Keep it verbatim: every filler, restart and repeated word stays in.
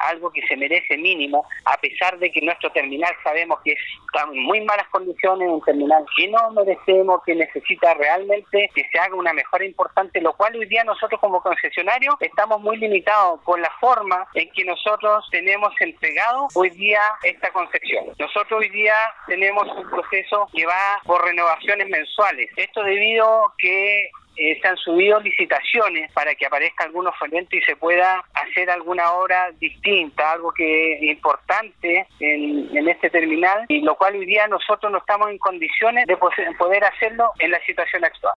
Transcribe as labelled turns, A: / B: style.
A: algo que se merece mínimo, a pesar de que nuestro terminal sabemos que está en muy malas condiciones, un terminal que no merecemos, que necesita realmente que se haga una mejora importante, lo cual hoy día nosotros como concesionarios estamos muy limitados con la forma en que nosotros tenemos entregado hoy día esta concepción. Nosotros hoy día tenemos un proceso que va por renovaciones mensuales. Esto debido que Eh, se han subido licitaciones para que aparezca algún oferente y se pueda hacer alguna obra distinta, algo que es importante en, en este terminal, y lo cual hoy día nosotros no estamos en condiciones de poder hacerlo en la situación actual.